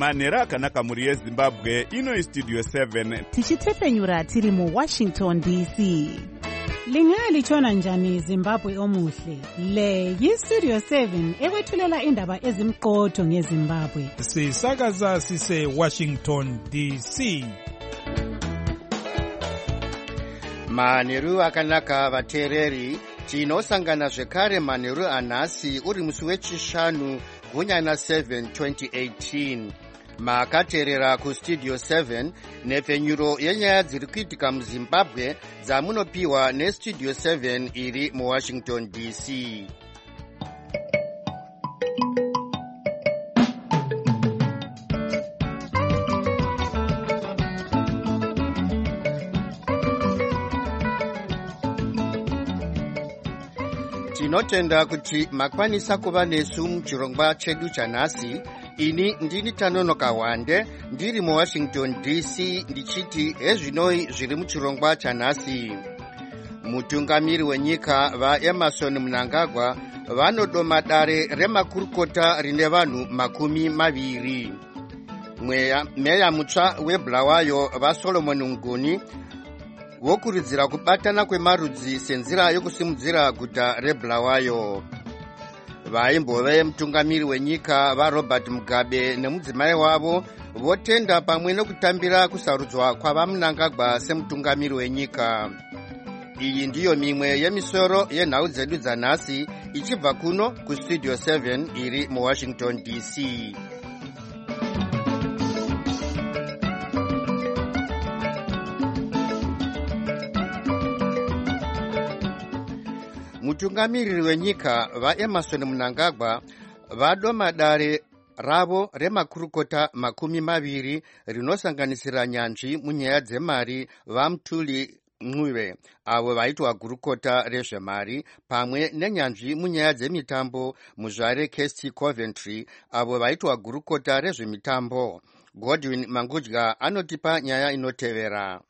manhero akanaka mhuri yezimbabwe. Ino Studio 7 tichitepfenyura tiri muWashington DC. Lingalitshona njani Zimbabwe omuhle? Le yiStudio 7 ekwethulela indaba ezimqotho ngeZimbabwe. Sisakaza sise Washington DC. Manheru akanaka vateereri, tinosangana zvekare manheru anhasi uri musi wechishanu gunyana 7 2018. Makateerera kuStudio 7 nepfenyuro yenyaya dziri kuitika muZimbabwe dzamunopiwa neStudio 7 iri muWashington DC. Tinotenda kuti makwanisa kuva nesu muchirongwa chedu chanhasi. Ini ndini Tanonoka Wande ndiri muWashington DC ndichiti ezvinoi zviri muchirongwa chanhasi. Mutungamiri wenyika vaEmerson Mnangagwa vanodoma dare remakurukota rine vanhu 20. Meya mutsva weBulawayo vaSolomon Nguni vokurudzira kubatana kwemarudzi senzira yokusimudzira guta reBulawayo. Vaimbove mutungamiri wenyika vaRobert Mugabe nemudzimai wavo votenda pamwe nekutambira kusarudzwa kwavaMnangagwa semutungamiri wenyika. Iyi ndiyo mimwe yemisoro yenhau dzedu dzanhasi ichibva kuno kuStudio 7 iri muWashington DC. Mutungamiriri wenyika vaEmerson Mnangagwa vadoma dare ravo remakurukota 20 rinosanganisira nyanzvi munyaya dzemari vaMutuli Ncube avo vaitwa gurukota rezvemari pamwe nenyanzvi munyaya dzemitambo muzvare Kirsty Coventry avo vaitwa gurukota rezvemitambo. Godwin Mangudya anotipa nyaya inotevera.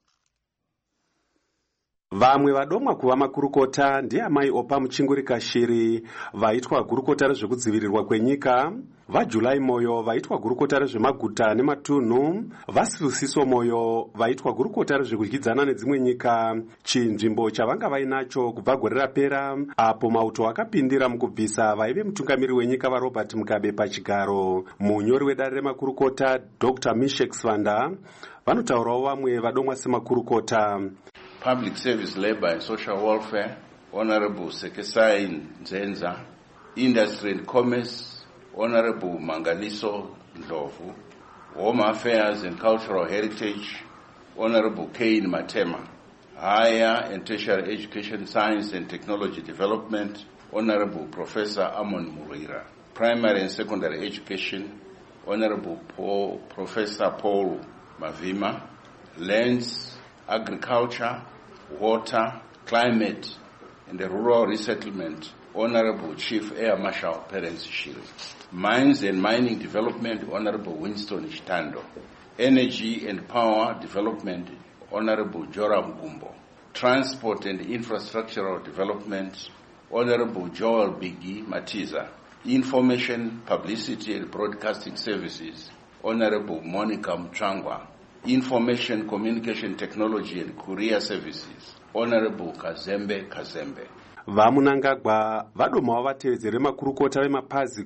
Vamwe vadomwa kuva makurukota ndiamai Opa Muchingurika Shiri vaitwa gurukota rezvekudzivirirwa kwenyika, vaJulai Moyo vaitwa gurukota rezvemaguta nematunhu, vaSibusiso Moyo vaitwa gurukota rezvekudyidzana nedzimwe nyika, chinzvimbo chavanga vainacho kubva gore rapera apo mauto akapindira mukubvisa vaive mutungamiri wenyika vaRobert Mugabe pachigaro. Munyori wedare remakurukota Dr. Mishek Svanda vanotaurawo vamwe vadomwa semakurukota. Public Service, Labor and Social Welfare, Honorable Sekesai Nzenza, Industry and Commerce, Honorable Mangaliso Ndlovu, Home Affairs and Cultural Heritage, Honorable Cain Matema, Higher and Tertiary Education, Science and Technology Development, Honorable Professor Amon Murira, Primary and Secondary Education, Honorable Professor Paul Mavima, Lands, Agriculture, Water, Climate, and the Rural Resettlement, Honorable Chief Air Marshal Perence Shiri. Mines and Mining Development, Honorable Winston Chitando. Energy and Power Development, Honorable Joram Gumbo. Transport and Infrastructural Development, Honorable Joel Bigi Matiza. Information, Publicity and Broadcasting Services, Honorable Monica Mchangwa. Information, Communication Technology and Courier Services, Honorable Kazembe Kazembe. VaMnangagwa vadomawo vatevedzeri vemakurukota vemapazi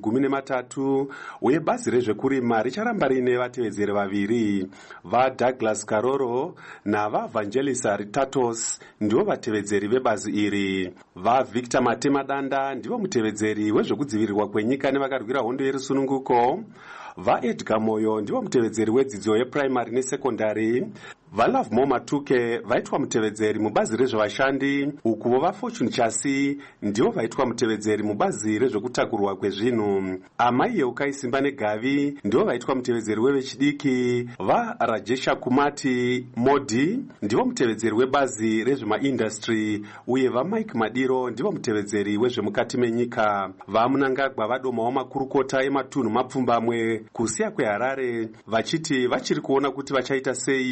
13 uye bazi rezvekurima richaramba rine vatevedzeri 2. VaDouglas Karoro navaVangelisa Ritatos ndivo vatevedzeri vebazi iri. VaVictor Matemadanda ndivo mutevedzeri wezvekudzivirirwa kwenyika nevakarwira hondo yerusununguko. VaEdgar Moyo ndivo mutevedzeri wedzidzo yeprimary nesekondari. VaLove Mo Matuke vaitwa mutevedzeri mubazi rezvevashandi, ukuvo vaFortune Chasi ndivo vaitwa mutevedzeri mubazi rezvekutakurwa kwezvinhu. Amai Yeukai Simba Negavi ndivo vaitwa mutevedzeri wevechidiki. VaRajesha Kumati Modi ndivo mutevedzeri webazi rezvemaindustry uye vaMike Madiro ndivo mutevedzeri wezvemukati menyika. VaMnangagwa vadomawo makurukota ematunhu mapfumbamwe kusiya kweHarare vachiti vachiri kuona kuti vachaita sei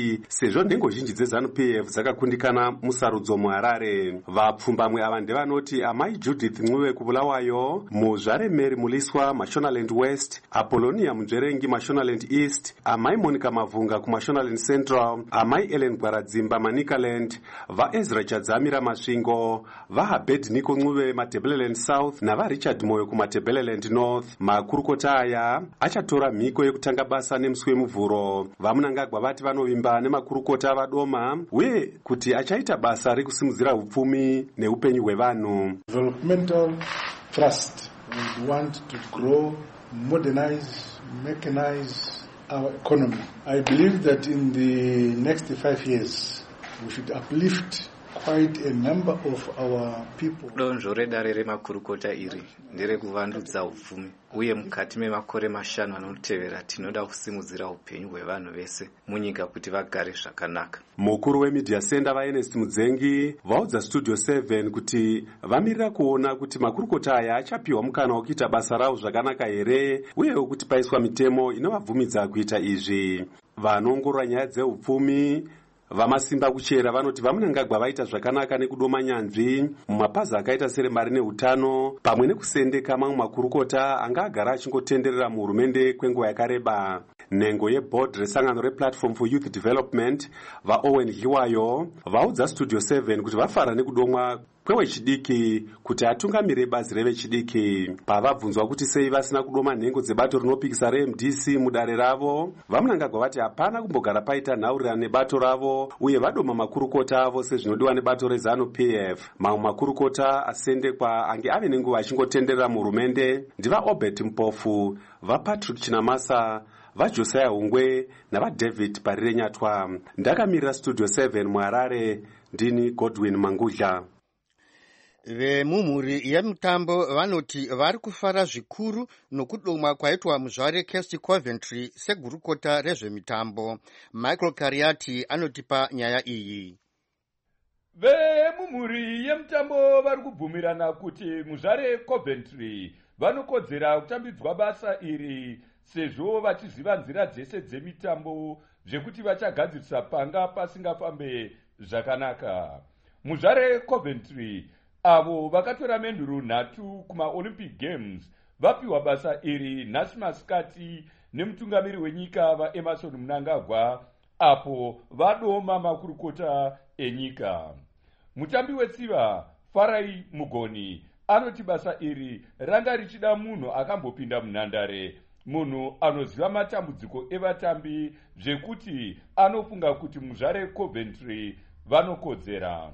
sezvo nhengo zhinji dzeZANU-PF dzakakundikana musarudzo muHarare. Vapfumbamwe ava ndevanoti amai Judith Ncube Kubulawayo, muzvare Mary Muliswa Mashonaland West, Apollonia Munzverengi Mashonaland East, amai Monica Mavunga kuMashonaland Central, amai Ellen Gwaradzimba Manicaland, vaEzra Chadzamira Masvingo, vaAbednego Ncube Matebeleland South navaRichard Moyo kuMatebeleland North. Makurukota aya achatora mhiko yekutanga basa nemusi wemuvhuro. Vamunangagwa vati vanovimba nemakurukota vadoma uye kuti achaita basa rekusimudzira upfumi neupenyu hwevanhu. Developmental trust. We want to grow, modernize, mechanize our economy. I believe that in the next 5 years we should uplift quite a number of our people. Donzvo redare remakurukota iri nderekuvandudza upfumi uye mukati memakore 5 anotevera tinoda kusimudzira upenyu hwevanhu vese munyika kuti vagare zvakanaka. Mukuru wemedia center vaErnest Mudzengi vaudza Studio 7 kuti vamirira kuona kuti makurukota aya achapiwa mukana wekuita basa ravo zvakanaka here uye kuti paiswa mitemo inovabvumidza kuita izvi. Vanoongorora nyaya dzeupfumi vamasimba kuchera vanoti vamunangagwa vaita zvakanaka nekudoma nyanzvi mumapazi akaita seremari neutano pamwe nekusendeka mamwe makurukota anga agara achingotenderera muhurumende kwenguva yakareba. Nhengo yeboard resangano replatform for youth development vaOwen Hiwayo vaudza Studio 7 kuti vafara nekudomwa kwewechidiki kuti atungamire bazi revechidiki. Pavabvunzwa kuti sei vasina kudoma nhengo dzebato rinopikisa reMDC mudare ravo, vamunangagwa vati hapana kumbogara paita nhaurirano nebato ravo uye vadoma makurukota avo sezvinodiwa nebato reZANU-PF. Mamwe makurukota asendekwa ange ave nenguva achingotenderera muhurumende ndivaObert Mpofu, vaPatrick Chinamasa, vaJosiah Hungwe navaDavid Parirenyatwa. Ndakamirira Studio 7 muHarare, ndini Godwin Mangudla. Vemumhuri yemutambo vanoti vari kufara zvikuru nokudomwa kwaitwa muzvare Kirsty Coventry segurukota rezvemitambo. Michael Kariati anotipa nyaya iyi. Vemumhuri yemutambo vari kubvumirana kuti muzvare Coventry vanokodzera kutambidzwa basa iri sezvo vachiziva nzira dzese dzemitambo zvekuti vachagadzirisa panga pasingafambe zvakanaka. Muzvare Coventry avo vakatora menduru 3 kumaOlympic Games vapiwa basa iri nhasi masikati nemutungamiri wenyika vaEmmerson Mnangagwa apo vadoma makurukota enyika. Mutambi wetsiva Farai Mugoni anoti basa iri ranga richida munhu akambopinda munhandare, munhu anoziva matambudziko evatambi zvekuti anofunga kuti muzvare Coventry vanokodzera.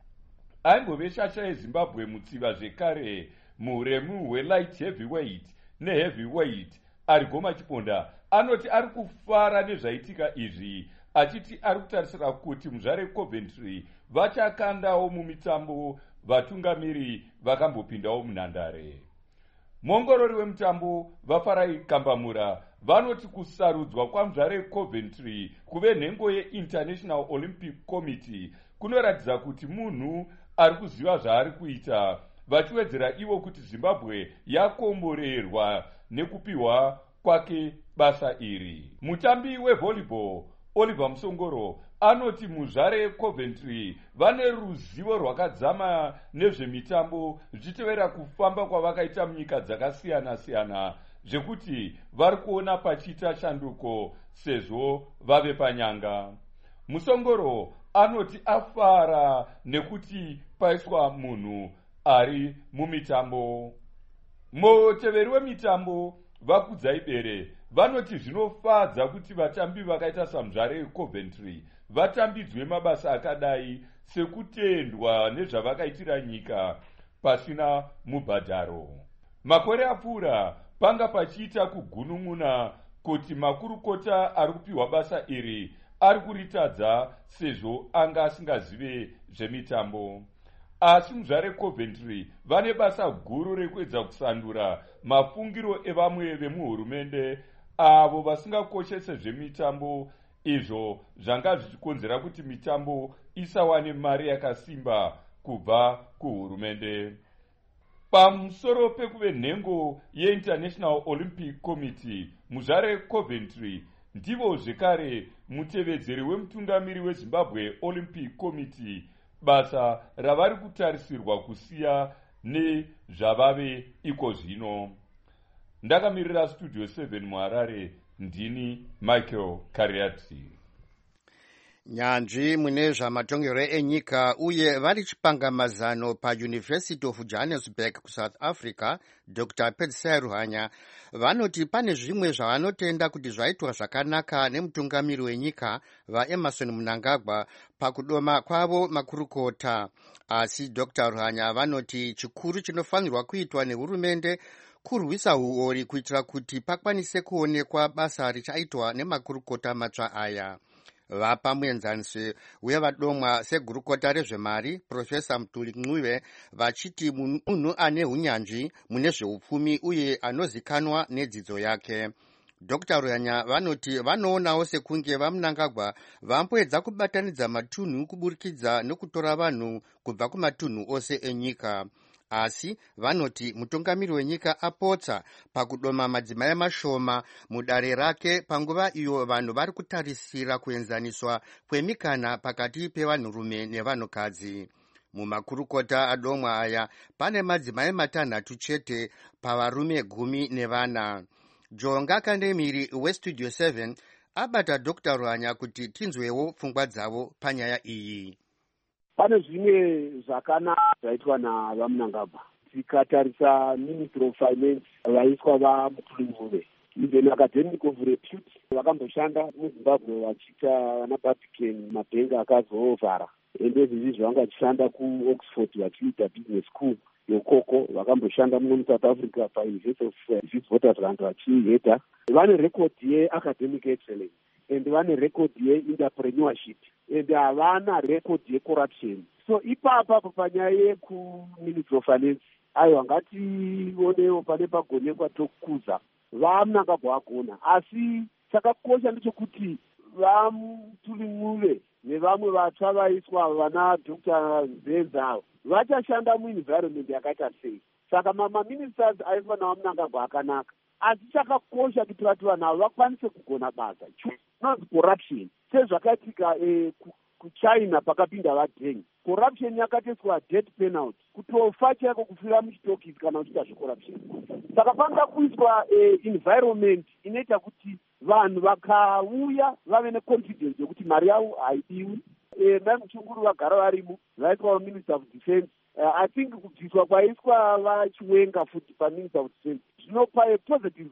Aimbove shasha yeZimbabwe mutsiva zvekare muhuremu hwelight heavyweight neheavyweight Arigoma Chiponda anoti ari kufara nezvaitika izvi achiti ari kutarisira kuti muzvare Coventry vachakandawo mumitambo vatungamiri vakambopindawo munhandare. Muongorori wemutambo vaFarai Kambamura vanoti kusarudzwa kwamuzvare Coventry kuve nhengo yeInternational Olympic Committee kunoratidza kuti munhu ari kuziva zvaari kuita, vachiwedzera ivo kuti Zimbabwe yakomborerwa nekupiwa kwake basa iri. Mutambi wevolleyball Oliver Musongoro anoti muzvare Coventry vane ruzivo rwakadzama nezvemitambo zvichitevera kufamba kwavakaita munyika dzakasiyana-siyana zvekuti vari kuona pachiita chanduko sezvo vave panyanga. Musongoro anoti afara nekuti paiswa munhu ari mumitambo. Muteveri wemitambo Vakudzai Bere vanoti zvinofadza kuti vatambi vakaita samuzvare Coventry vatambidzwe mabasa akadai sekutendwa nezvavakaitira nyika pasina mubhadharo. Makore apfuura panga pachiita kugunun'una kuti makurukota ari kupiwa basa iri ari kuritadza sezvo anga asingazive zvemitambo. Asi muzvare Coventry vane basa guru rekuedza kusandura mafungiro evamwe vemuhurumende avo vasingakoshese zvemitambo, izvo zvanga zvichikonzera kuti mitambo isawane mari yakasimba kubva kuhurumende. Pamusoro pekuve nhengo yeInternational Olympic Committee, muzvare Coventry ndivo zvekare mutevedzeri wemutungamiri weZimbabwe Olympic Committee, basa ravari kutarisirwa kusiya nezvavave iko zvino. Ndakamirira Studio 7 muHarare, ndini Michael Kariati. Nyanzvi mune zvamatongero enyika uye vari chipangamazano paUniversity of Johannesburg kuSouth Africa, Dr. Pedzisai Ruhanya vanoti pane zvimwe zvavanotenda kuti zvaitwa zvakanaka nemutungamiri wenyika vaEmmerson Mnangagwa pakudoma kwavo makurukota. Asi Dr. Ruhanya vanoti chikuru chinofanirwa kuitwa nehurumende kurwisa uori kuitira kuti pakwanise kuonekwa basa richaitwa nemakurukota matsva aya. Vapa muenzaniso wevadomwa segurukota rezvemari Profesa Mutuli Ncube vachiti munhu ane hunyanzvi mune zveupfumi uye anozikanwa nedzidzo yake. Dr. Ruhanya vanoti vanoonawo sekunge vaMnangagwa vamboedza kubatanidza matunhu kuburikidza nokutora vanhu kubva kumatunhu ose enyika. Asi vanoti mutungamiri wenyika apotsa pakudoma madzimai mashoma mudare rake panguva iyo vanhu vari kutarisira kuenzaniswa kwemikana pakati pevanhurume nevanhukadzi. Mumakurukota adomwa aya pane madzimai 6 chete pavarume 10. Jonga Kandemiri weStudio 7 abata Dr. Ruhanya kuti tinzwewo pfungwa dzavo panyaya iyi. Pane zvimwe zvakanaka zvaitwa navaMnangagwa. Tikatarisa Ministry of Finance vaiswa vaMutuli Ncube, even Academic of Repute vakamboshanda muZimbabwe vachiita vanaBabican mabhengi akazovhara. Ende izvi zvanga vachishanda kuOxford vachiita business school yokoko, vakamboshanda muno muSouth Africa paUniversity of Witwatersrand vachiheta. Vane record yeacademic excellence and vane record yeentrepreneurship and havana record yecorruption. So ipapa panyaya yekuMinistry of Finance aiwa ngationewo pane pagonekwa tokukuza vaMnangagwa agona. Asi chakakosha ndechekuti vaMutuli Ncube nevamwe vatsva vaiswa vana Dr. Nzenza vachashanda muenvironment yakaita sei. Saka mamaministers aiswa navaMnangagwa akanaka. Asi chakakosha kuti vati vanhu avo vakwanise kugona basa. Not corruption. Sezvakaitika kuChina pakapinda vaDeng. Corruption yakatoiswa death penalty. Kutofa chaiko kufira muchitokisi kana uchiita zvecorruption. Saka panoda kuiswa environment inoita kuti vanhu vakauya vave neconfidence yokuti mari yavo haidiwi. Mai Muchunguru vagara varimo, vaiswa Minister of Defense. I think kubviswa kwaiswa vaChiwenga futi paMinister of Defense zvinopa a positive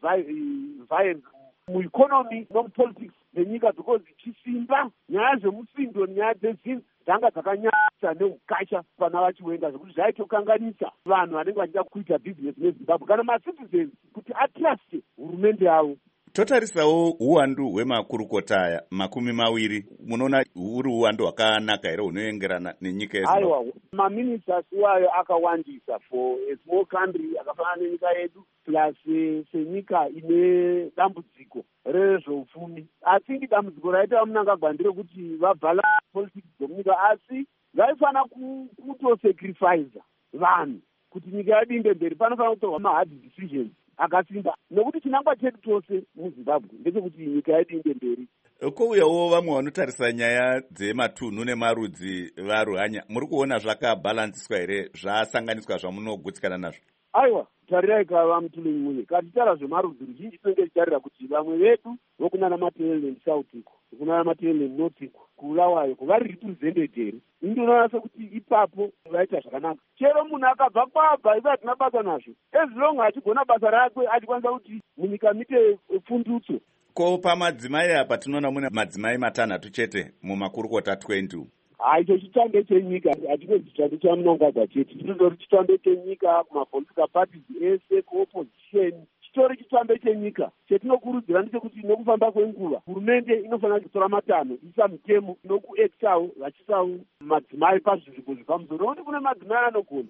vibe mueconomy nomupolitics nenyika, because chisimba nyaya zvemusindo nyaya dzezvinhu dzanga dzakanyanya neukasha pana vaChiwenga zvekuti zvaitokanganisa vanhu vanenge vachida kuita business neZimbabwe kana macitizens kuti atruste hurumende yavo. Totarisawo uwandu hwemakurukota aya 20, munoona huri uwandu hwakanaka here hunoengerana nenyika yeZimbabwe? Aiwa, maministers wayo akawandisa for a small country akafanana nenyika yedu, plus senyika ine dambudziko rezveupfumi. Asi dambudziko raita vaMnangagwa nderekuti vabhala politics dzomunyika, asi vaifana kutosacrifice vanhu kuti nyika yedu inde mberi. Panofanira kutorwa mahard decisions akasimba, nokuti chinangwa chedu tose muZimbabwe ndechekuti nyika yedu inde mberi. Kouyawo vamwe vanotarisa nyaya dzematunhu nemarudzi vaRuhanya, muri kuona zvakabhalansiswa here, zvasanganiswa zvamunogutsikana nazvo? Aiwa, tarirai vaMutuli Ncube, katitara zvemarudzi ruzhinji tinenge tichitarira kuti vamwe vedu vokunana Matabeleland South iko, vokunana Matabeleland North iko, kuulawayo vari represented here. Ndinoona sekuti ipapo vaita zvakanaka. Chero munhu akabva kwabva ivo hatina basa nazvo, as long achigona basa rake achikwanisa kuti munyika mite pfundutso. Ko pamadzimai apa tinoona mune madzimai 6 chete mumakurukota 20. Icho chitambe chenyika, hatinonzi chitambe chaMnangagwa chete, tinotori chitambe chenyika kumapolitical parties ese, kuopposition. Chitori chitambe chenyika. Chetinokurudzira ndechekuti nokufamba kwenguva hurumende inofanira kutora matanho isa mitemo nokuektawo vachisawo madzimai pazvizviko zvepamusoro, nokuti kune madzimai anogona.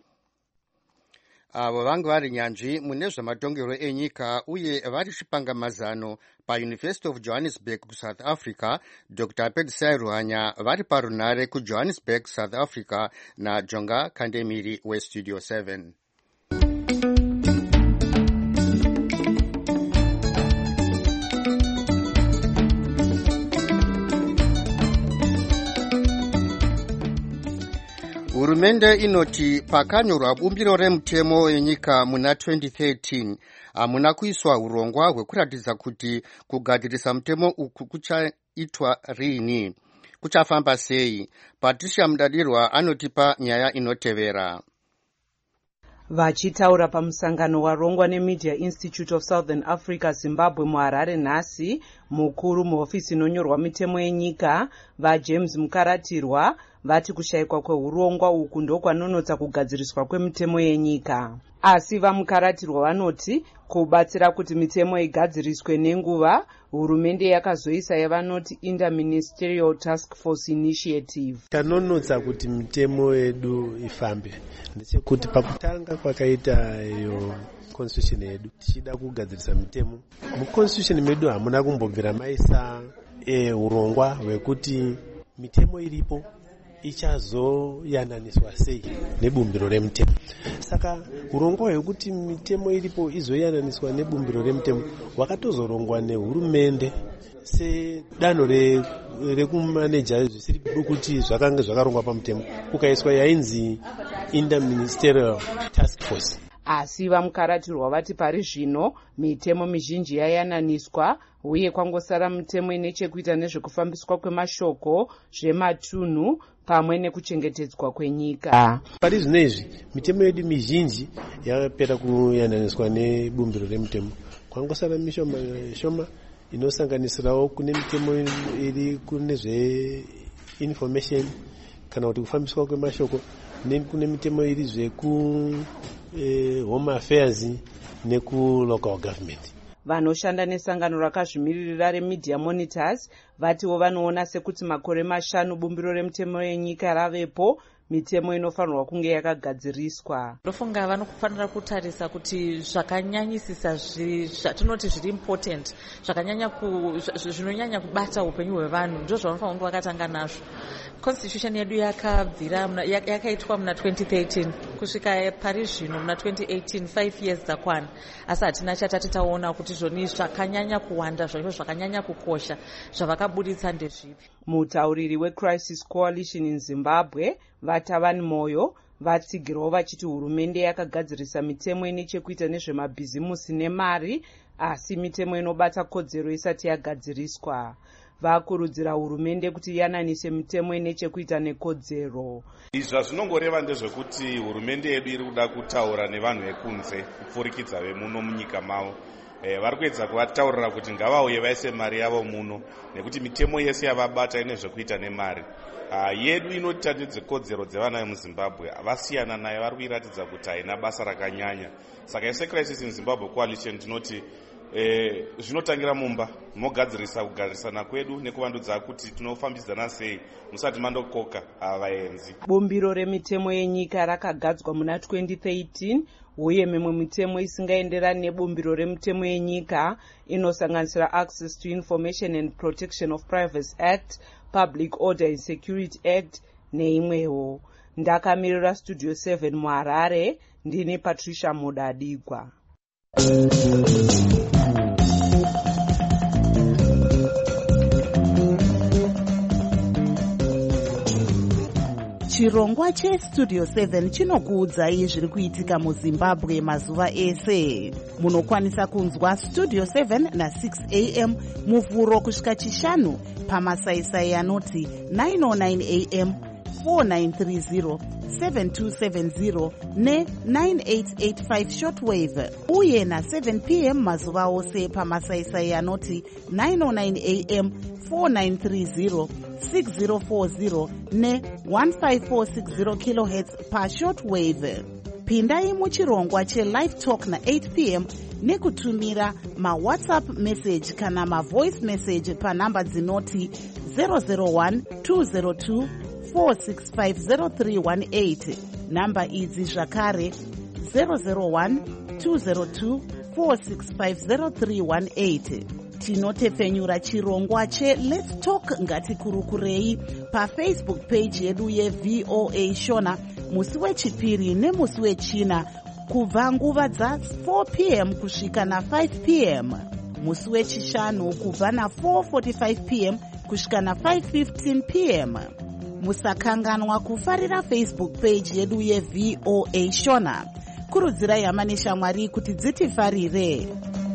Avo vanga vari nyanzvi mune zvamatongero enyika uye vari chipangamazano paUniversity of Johannesburg kuSouth Africa, Dr. Pedzisai Ruhanya vari parunare kuJohannesburg, South Africa, naJonga Kandemiri weStudio 7. hurumende inoti pakanyorwa bumbiro remutemo yenyika muna 2013 hamuna kuiswa urongwa hwekuratidza kuti kugadzirisa mutemo uku kuchaitwa rini, kuchafamba sei. Patricia Mudadirwa anotipa nyaya inotevera. Vachitaura pamusangano warongwa neMedia Institute of Southern Africa Zimbabwe muHarare nhasi, mukuru muhofisi inonyorwa mitemo yenyika vaJames Mukaratirwa vati kushayikwa kweurongwa uku ndokwanonotsa kugadziriswa kwemitemo yenyika. Asi vaMukaratirwa vanoti kubatsira kuti mitemo igadziriswe nenguva, hurumende yakazoisa yavanoti Interministerial Task Force Initiative. Tanonotsa kuti mitemo yedu ifambe ndechekuti pakutanga kwakaita iyo constitution yedu tichida kugadzirisa mitemo. Muconstitution medu hamuna kumbobvira maisa urongwa hwekuti mitemo iripo ichazoyananiswa sei nebumbiro remutemo. Saka urongwa hwekuti mitemo iripo izoyananiswa nebumbiro remutemo wakatozorongwa nehurumende sedano rekumaneja zvisiri kuti zvakanga zvakarongwa pamutemo, kukaiswa yainzi Interministerial Task Force. Asi vaMukaratirwa vati pari zvino mitemo mizhinji yayananiswa uye kwangosara mitemo ine chekuita nezvekufambiswa kwemashoko, zvematunhu pamwe nekuchengetedzwa kwenyika. Pari zvino izvi mitemo yedu mizhinji yapera kuyananiswa nebumbiro remutemo. Kwangosara mishoma inosanganisirawo kune mitemo iri kune zve-information kana kuti kufambiswa kwemashoko, kune mitemo iri zveku home affairs neku local government. Vanoshanda nesangano rakazvimiririra reMedia Monitors vatiwo vanoona sekuti makore 5 bumbiro remutemo yenyika ravepo, mitemo inofanirwa kunge yakagadziriswa. Ndofunga vanofanira kutarisa kuti zvakanyanyisisa zvatinoti zviri important, zvinonyanya kubata upenyu hwevanhu ndizvo zvavanofanira kunge vakatanga nazvo. Constitution yedu yakaitwa muna 2013 kusvika pari zvino muna 2018, 5 years dzakwana, asi hatina chatati taona kuti zvoni zvakanyanya kuwanda zvaizvo zvakanyanya kukosha zvavakabuditsa ndezvipi. Mutauriri weCrisis Coalition in Zimbabwe Vatavani Moyo vatsigirawo vachiti hurumende yakagadzirisa mitemo ine chekuita nezvemabhizimusi nemari, asi mitemo inobata kodzero isati yagadziriswa. Vakurudzira hurumende kuti yananise mitemo ine chekuita nekodzero. Zvazvinongoreva ndezvekuti hurumende yedu iri kuda kutaura nevanhu vekunze kupfurikidza vemuno munyika mavo. Vari kuedza kuvataurira kuti ngavauye vaise mari yavo muno, nekuti mitemo yese yavabata ine zvekuita nemari. Yedu inotatidza kodzero dzevana vemuZimbabwe vasiyana nayo, vari kuiratidza kuti haina basa rakanyanya. Saka seCrisis in Zimbabwe Coalition tinoti zvinotangira mumba mogadzirisa kugarisana kwedu nekuvandudza kuti tinofambidzana sei musati mandokoka vaenzi. Bumbiro remitemo yenyika rakagadzwa muna 2013 uye mimwe mitemo isingaenderani nebumbiro remitemo yenyika inosanganisira Access to Information and Protection of Privacy Act, Public Order and Security Act neimwewo. Ndakamirira Studio 7 muHarare, ndini Patricia Mudadigwa. Chirongwa cheStudio 7 chinokuudzai zviri kuitika muZimbabwe mazuva ese. Munokwanisa kunzwa Studio 7 na6 am muvhuro kusvika chishanu pamasaisai anoti 909 am, 4930, 7270 ne9885 shortwave, uye na7 pm mazuva ose pamasaisai anoti 909 am, 4930, 6040 ne1540 kHz pashortwave. Pindai muchirongwa chelive talk na8 pm nekutumira mawhatsapp message kana mavoice message panhamba dzinoti 001 202 4650318. Namba idzi zvakare 001 202 4650318. Tinotepfenyura chirongwa cheLet's Talk ngatikurukurei paFacebook page yedu yeVOA Shona musi wechipiri nemusi wechina kubva nguva dza4 pm kusvika na5 pm, musi wechishanu kubva na4:45 pm kusvika na5:15 pm, musakanganwa kufarira Facebook page yedu yeVOA Shona. Kurudzirai hama neshamwari kuti dzitifarire.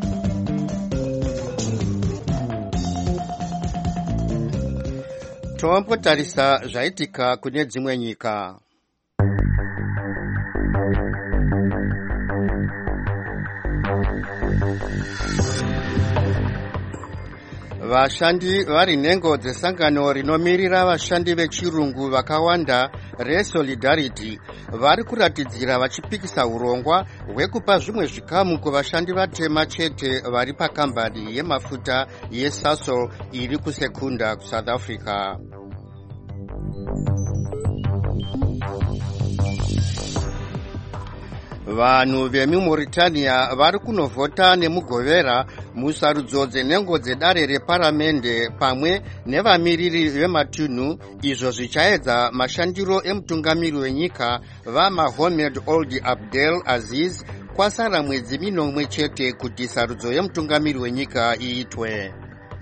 Tombotarisa zvaitika kune dzimwe nyika. Vashandi vari nhengo dzesangano rinomirira vashandi vechirungu vakawanda reSolidarity vari kuratidzira vachipikisa urongwa hwekupa zvimwe zvikamu kuvashandi vatema chete vari pakambani yemafuta yeSasol iri kuSecunda kuSouth Africa. Vanhu vemuMauritania vari kunovhota nemugovera musarudzo dzenhengo dzedare reparamende pamwe nevamiriri vematunhu, izvo zvichaedza mashandiro emutungamiri wenyika vaMohamed Ould Abdel Aziz kwasara mwedzi minomwe chete kuti sarudzo yemutungamiri wenyika iitwe.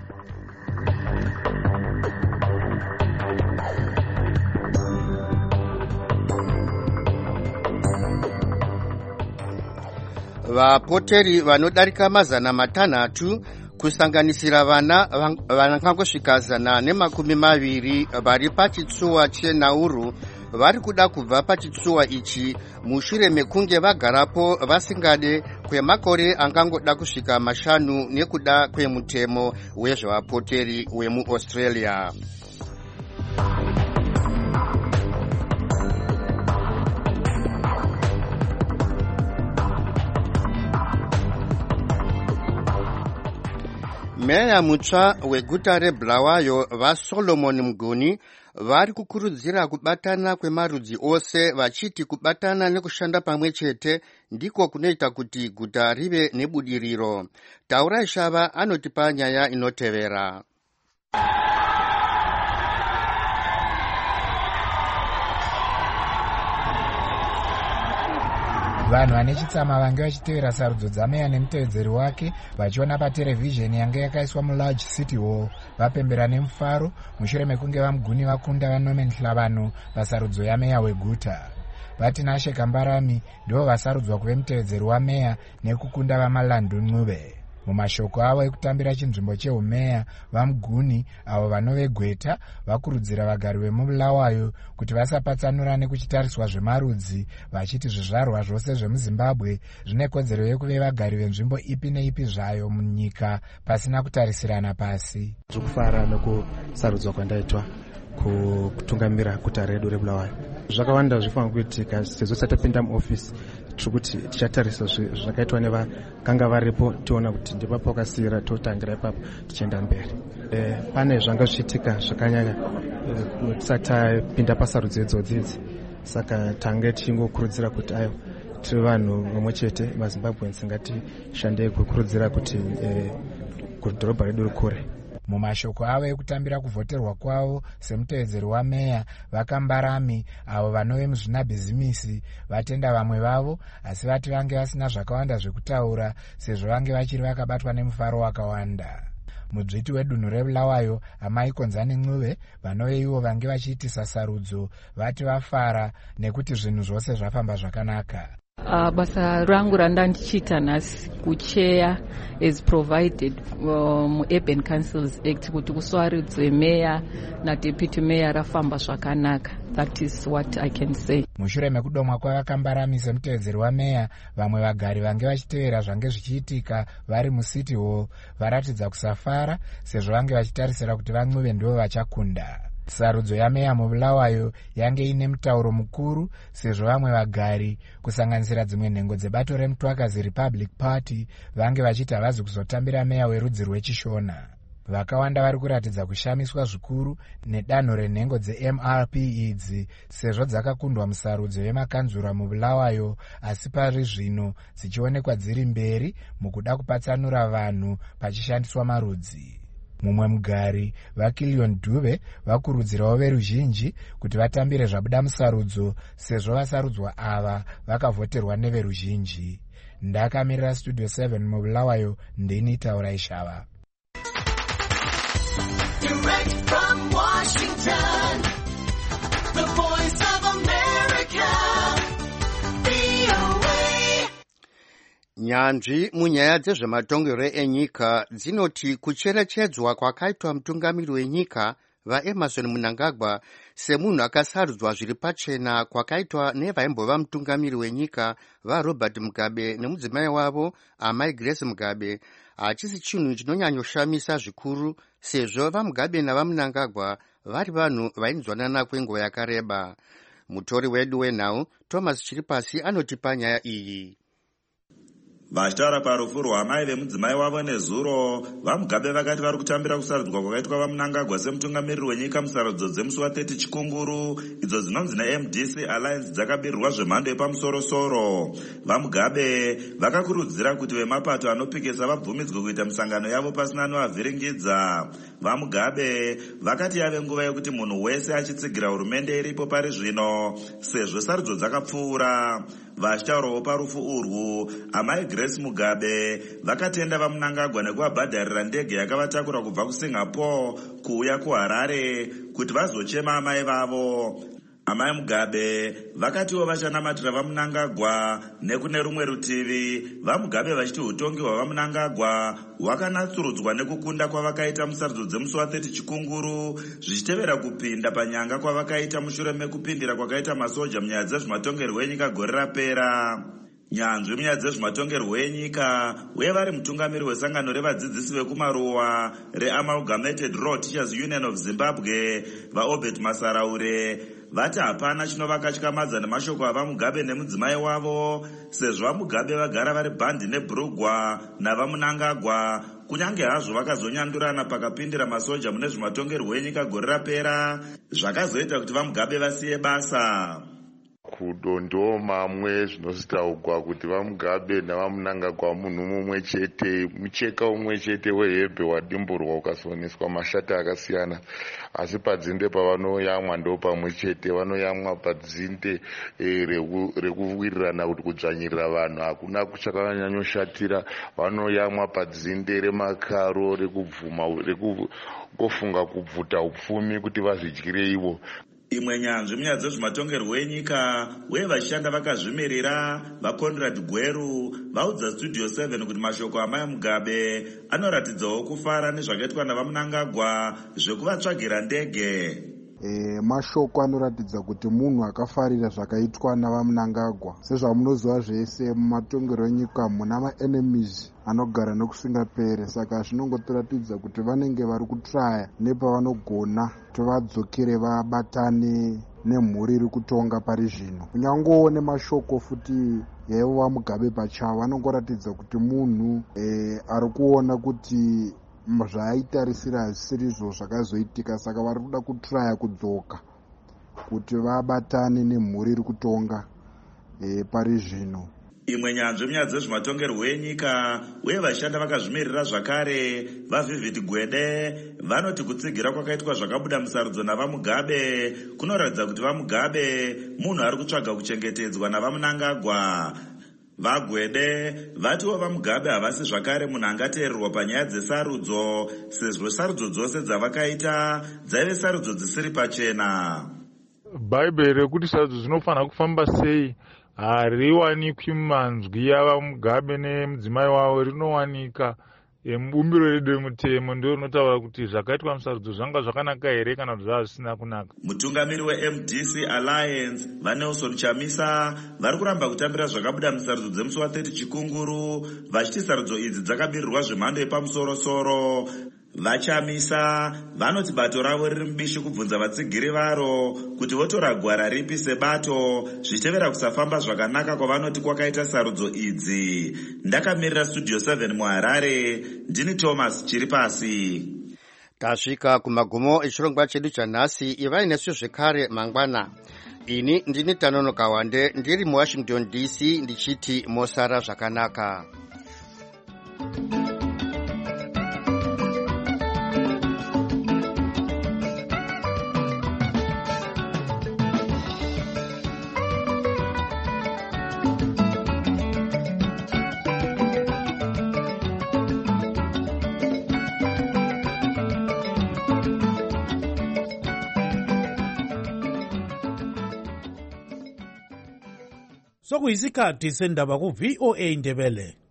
Vapoteri vanodarika mazana matanhatu kusanganisira vana vakangosvika 120 vari pachitsuwa cheNauru vari kuda kubva pachitsuwa ichi mushure mekunge vagarapo vasingade kwemakore angangoda kusvika 5 nekuda kwemutemo wezvevapoteri wemuAustralia. Meya mutsva weguta reBulawayo vaSolomon Mguni vari kukurudzira kubatana kwemarudzi ose, vachiti kubatana nekushanda pamwe chete ndiko kunoita kuti guta rive nebudiriro. Taurai Shava anotipa nyaya inotevera. Vanhu vane chitsama vange vachitevera sarudzo dzameya nemutevedzeri wake vachiona paterevhizheni yange yakaiswa muLarge City Hall vapembera nemufaro mushure mekunge vaMguni vakunda vaNorman Hlavano pasarudzo yameya weguta. Vatinashe Kambarami ndivo vasarudzwa kuve mutevedzeri wameya nekukunda vaMalandu Ncube. Mumashoko avo ekutambira chinzvimbo cheumeya, vaMguni avo vanove Gweta vakurudzira vagari vemuBulawayo kuti vasapatsanurane kuchitariswa zvemarudzi, vachiti zvizvarwa zvose zvemuZimbabwe zvine kodzero yekuve vagari venzvimbo ipi neipi zvayo munyika pasina kutarisirana pasi. Zvekufara nekusarudzwa kwandaitwa kutungamira guta redu reBulawayo. Zvakawanda zvifanga kuitika sezvo satapinda muofisi kuti tichatarisa zvakaitwa nevakanga varipo, tiona kuti ndipo pakasiyira totangira ipapo tichienda mberi. Pane zvanga zvichiitika zvakanyanya tisati tapinda pasarudzo idzodzidzi, saka tange tichingokurudzira kuti ayo tiri vanhu vamwe chete maZimbabweans ngatishandei kukurudzira kuti dhorobha redu rikure. Mumashoko avo ekutambira kuvhoterwa kwavo semutevedzeri wameya, vaKambarami avo vanove muzvinabhizimisi vatenda vamwe vavo, asi vati vange vasina zvakawanda zvekutaura sezvo vange vachiri vakabatwa nemufaro wakawanda. Mudzviti wedunhu reBulawayo amai Konzani Ncube vanove ivo vange vachiitisa sarudzo vati vafara nekuti zvinhu zvose zvafamba zvakanaka. Basa rangu randandichita nhasi kucheya as provided Urban Councils Act kuti kuswarudzwe meya nadeputy meya rafamba zvakanaka. That is what I can say. Mushure mekudomwa kwavaKambarami semutevedzeri wameya, vamwe vagari vange vachitevera zvange zvichiitika vari muCity Hall varatidza kusafara sezvo vange vachitarisira kuti vaNcube ndivo vachakunda. Sarudzo yameya muBulawayo yange ine mutauro mukuru sezvo vamwe vagari kusanganisira dzimwe nhengo dzebato reMutwakazi Republic Party vange vachiti havazi kuzotambira meya werudzi rwechishona. Vakawanda vari kuratidza kushamiswa zvikuru nedanho renhengo dzeMRP idzi sezvo dzakakundwa musarudzo yemakanzura muBulawayo, asi pari zvino dzichionekwa dziri mberi mukuda kupatsanura vanhu pachishandiswa marudzi. Mumwe mugari vaKillion Dube vakurudzirawo veruzhinji kuti vatambire zvabuda musarudzo sezvo vasarudzwa ava vakavhoterwa neveruzhinji. Ndakamirira Studio 7 muBulawayo, ndini Taurai Shava. Direct from Washington, The Voice of America, VOA. Nyanzvi munyaya dzezvematongero enyika dzinoti kucherechedzwa kwakaitwa mutungamiri wenyika vaEmerson Mnangagwa semunhu akasarudzwa zviri pachena kwakaitwa nevaimbova mutungamiri wenyika vaRobert Mugabe nemudzimai wavo amai Grace Mugabe hachisi chinhu chinonyanyoshamisa zvikuru sezvo vaMugabe navaMnangagwa vari vanhu vainzwanana kwenguva yakareba. Mutori wedu wenhau Thomas Chiripasi anotipa nyaya iyi. Vachitaura parufu rwamai vemudzimai wavo nezuro, vaMugabe vakati vari kutambira kusarudzwa kwakaitwa vaMnangagwa semutungamiriri wenyika musarudzo dzemusi wa30 Chikunguru, idzo dzinonzi naMDC Alliance dzakabirirwa zvemhando yepamusoro-soro. VaMugabe vakakurudzira kuti vemapato anopikisa vabvumidzwe kuita misangano yavo pasina anovavhiringidza. VaMugabe vakati yave nguva yekuti munhu wese achitsigira hurumende iripo pari zvino, sezvo sarudzo dzakapfuura. Vachitaurawo parufu urwu, amai Grace Mugabe vakatenda vaMnangagwa nekuvabhadharira ndege yakavatakura kubva kuSingapore kuuya kuHarare kuti vazochema amai vavo. Amai Mugabe vakatiwo vachanamatira vaMnangagwa nekune rumwe rutivi, vaMugabe vachiti utongi hwavaMnangagwa hwakanatsurudzwa nekukunda kwavakaita musarudzo dzemusi wa30 Chikunguru, zvichitevera kupinda panyanga kwavakaita mushure mekupindira kwakaita masoja munyaya dzezvematongerwo enyika gore rapera. Nyanzvi munyaya dzezvematongerwo enyika uye vari mutungamiri wesangano revadzidzisi vekumaruwa reAmalgamated Raw Teachers Union of Zimbabwe vaObert Masaraure vati hapana chinova katyamadza nemashoko avaMugabe nemudzimai wavo, sezvo vaMugabe vagara vari bhandi neBrugwa navaMnangagwa, kunyange hazvo vakazonyandurana pakapindira masoja mune zvematongerwo enyika gore rapera, zvakazoita kuti vaMugabe vasiye basa. Kudo ndo mamwe zvinositaugwa kuti vaMugabe navaMnangagwa munhu mumwe chete, mucheka umwe chete wehembe wadimburwa ukasoneswa mashata akasiyana, asi padzinde pavanoyamwa ndo pamwe chete. Vanoyamwa padzinde rekuwirirana kuti kudzvanyirira vanhu hakuna kuchakanyanyoshatira. Vanoyamwa padzinde remakaro rekubvuma rekungofunga kubvuta upfumi kuti vazvidyire ivo. Imwe nyanzvi munyaya dzezvematongerwo enyika uye vachishanda vakazvimirira vaConrad Gweru vaudza Studio 7 kuti mashoko amai Mugabe anoratidzawo kufara nezvakaitwa navaMnangagwa zvekuvatsvagira ndege. Mashoko anoratidza kuti munhu akafarira zvakaitwa navaMnangagwa. Sezvamunoziva zvese mumatongero enyika muna ma-enemies anogara nokusingapere, saka zvinongotiratidza kuti vanenge vari kutraya nepavanogona kuti vadzokere vabatane nemhuri iri kutonga pari zvino. Kunyangowo nemashoko futi yaiva Mugabe pachavo anongoratidza kuti munhu ari kuona kuti zvaaitarisira hazisirizvo zvakazoitika, saka vari kuda kutraya kudzoka kuti vabatane nemhuri iri kutonga pari zvino. Imwe nyanzvi munyaya dzezvematongerwo enyika uye vashanda vakazvimirira zvakare vaVivid Gwede vanoti kutsigira kwakaitwa zvakabuda musarudzo navaMugabe kunoratidza kuti vaMugabe munhu ari kutsvaga kuchengetedzwa navaMnangagwa. VaGwede vatiwo vaMugabe havasi zvakare munhu angateererwa panyaya dzesarudzo, sezvo sarudzo dzose dzavakaita dzaive sarudzo dzisiri pachena. Bhaibheri rekuti sarudzo dzinofanira kufamba sei hariwanikwi mumanzwi yavaMugabe nemudzimai wavo, rinowanika mubumbiro redu remutemo ndio rinotaura kuti zvakaitwa musarudzo zvanga zvakanaka here kana kuti zvava zvisina kunaka. Mutungamiri weMDC Alliance vaNelson Chamisa vari kuramba kutambira zvakabuda musarudzo dzemusi wa30 Chikunguru, vachiti sarudzo idzi dzakabirirwa zvemhando yepamusoro-soro. VaChamisa vanoti bato ravo riri mubishi kubvunza vatsigiri varo kuti votora gwara ripi sebato, zvichitevera kusafamba zvakanaka kwavanoti kwakaita sarudzo idzi. Ndakamirira Studio 7 muHarare, ndini Thomas Chiripasi. Tasvika kumagumo echirongwa chedu chanhasi. Ivai nesu zvekare mangwana. Ini ndini Tanono Kawande ndiri muWashington DC ndichiti mosara zvakanaka. sokuyisikhathi sendaba ku-VOA Ndebele.